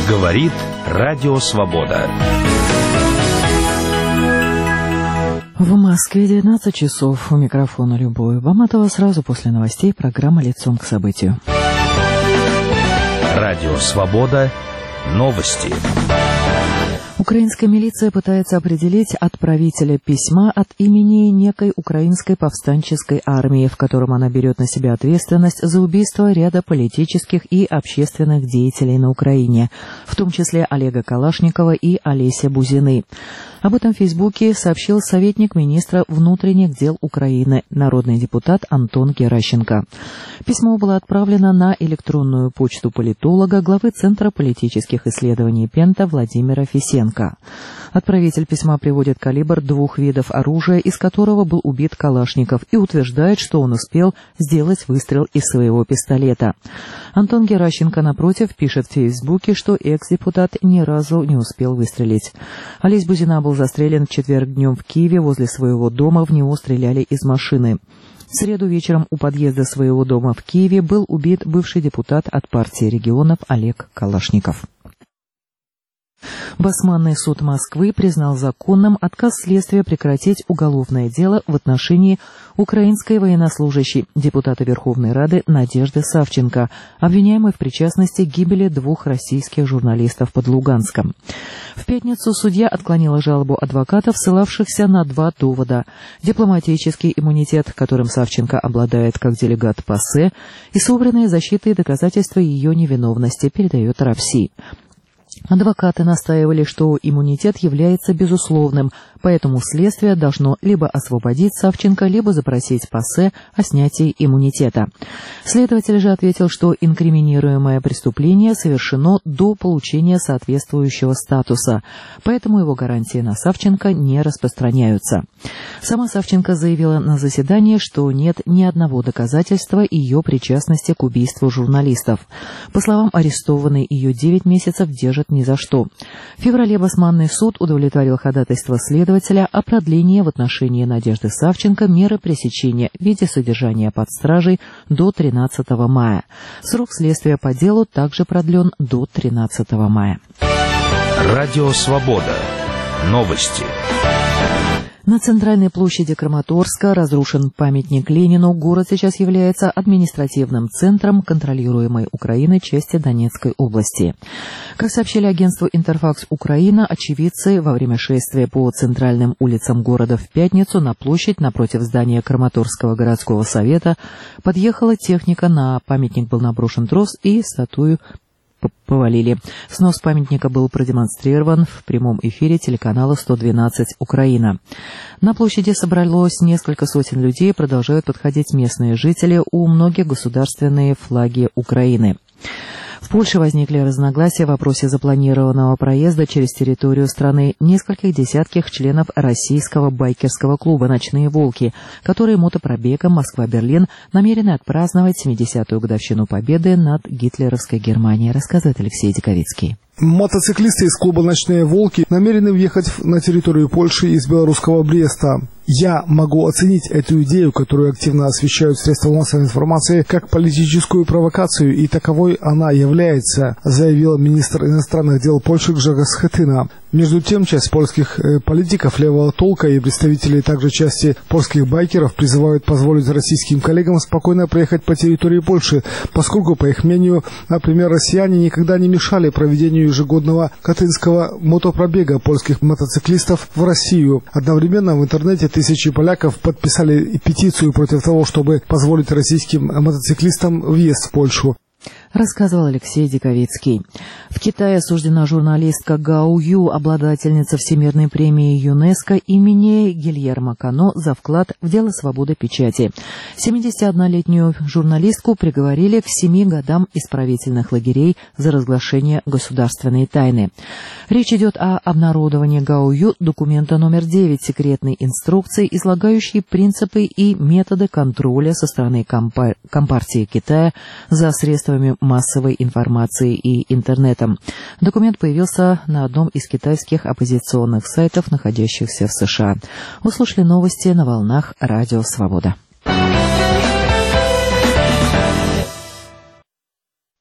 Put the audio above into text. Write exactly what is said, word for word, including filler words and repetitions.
Говорит Радио Свобода. В Москве девятнадцать часов. У микрофона Любовь Баматова. Сразу после новостей программа «Лицом к событию». Радио Свобода. Новости. Украинская милиция пытается определить отправителя письма от имени некой украинской повстанческой армии, в котором она берет на себя ответственность за убийство ряда политических и общественных деятелей на Украине, в том числе Олега Калашникова и Олеся Бузины. Об этом в Фейсбуке сообщил советник министра внутренних дел Украины, народный депутат Антон Геращенко. Письмо было отправлено на электронную почту политолога, главы Центра политических исследований Пента Владимира Фисенко. Отправитель письма приводит калибр двух видов оружия, из которого был убит Калашников, и утверждает, что он успел сделать выстрел из своего пистолета. Антон Геращенко, напротив, пишет в Фейсбуке, что экс-депутат ни разу не успел выстрелить. Олесь Бузина был застрелен в четверг днем в Киеве. Возле своего дома в него стреляли из машины. В среду вечером у подъезда своего дома в Киеве был убит бывший депутат от партии регионов Олег Калашников. Басманный суд Москвы признал законным отказ следствия прекратить уголовное дело в отношении украинской военнослужащей, депутата Верховной Рады Надежды Савченко, обвиняемой в причастности к гибели двух российских журналистов под Луганском. В пятницу судья отклонила жалобу адвокатов, ссылавшихся на два довода: дипломатический иммунитет, которым Савченко обладает как делегат ПАСЕ, и собранные защитой доказательства ее невиновности, передает РАФСИ. Адвокаты настаивали, что иммунитет является безусловным, поэтому следствие должно либо освободить Савченко, либо запросить ПАСЕ о снятии иммунитета. Следователь же ответил, что инкриминируемое преступление совершено до получения соответствующего статуса, поэтому его гарантии на Савченко не распространяются. Сама Савченко заявила на заседании, что нет ни одного доказательства ее причастности к убийству журналистов. По словам арестованной, ее девять месяцев держат ни за что. В феврале Басманный суд удовлетворил ходатайство следователя о продлении в отношении Надежды Савченко меры пресечения в виде содержания под стражей до тринадцатого мая. Срок следствия по делу также продлен до тринадцатого мая. Радио Свобода. Новости. На центральной площади Краматорска разрушен памятник Ленину. Город сейчас является административным центром контролируемой Украиной части Донецкой области. Как сообщили агентству «Интерфакс Украина», очевидцы во время шествия по центральным улицам города в пятницу на площадь напротив здания Краматорского городского совета подъехала техника, на памятник был наброшен трос и статую повалили. Снос памятника был продемонстрирован в прямом эфире телеканала сто двенадцать «Украина». На площади собралось несколько сотен людей, продолжают подходить местные жители, у многих государственные флаги Украины. В Польше возникли разногласия в вопросе запланированного проезда через территорию страны нескольких десятков членов российского байкерского клуба «Ночные волки», которые мотопробегом Москва-Берлин намерены отпраздновать семидесятую годовщину победы над гитлеровской Германией, рассказывает Алексей Диковицкий. Мотоциклисты из клуба «Ночные волки» намерены въехать на территорию Польши из белорусского Бреста. Я могу оценить эту идею, которую активно освещают средства массовой информации, как политическую провокацию, и таковой она является, заявил министр иностранных дел Польши Гrzegorz Schetyna. Между тем, часть польских э, политиков левого толка и представители также части польских байкеров призывают позволить российским коллегам спокойно проехать по территории Польши, поскольку, по их мнению, например, россияне никогда не мешали проведению ежегодного катынского мотопробега польских мотоциклистов в Россию. Одновременно в интернете тысячи поляков подписали петицию против того, чтобы позволить российским мотоциклистам въезд в Польшу. Рассказывал Алексей Диковицкий. В Китае осуждена журналистка Гао Ю, обладательница Всемирной премии ЮНЕСКО имени Гильермо Кано, за вклад в дело свободы печати. семидесятиоднолетнюю журналистку приговорили к семи годам исправительных лагерей за разглашение государственной тайны. Речь идет о обнародовании Гао Ю документа номер девять секретной инструкции, излагающей принципы и методы контроля со стороны компа- Компартии Китая за средствами массовой информации и интернетом. Документ появился на одном из китайских оппозиционных сайтов, находящихся в США. Услышали новости на волнах Радио Свобода.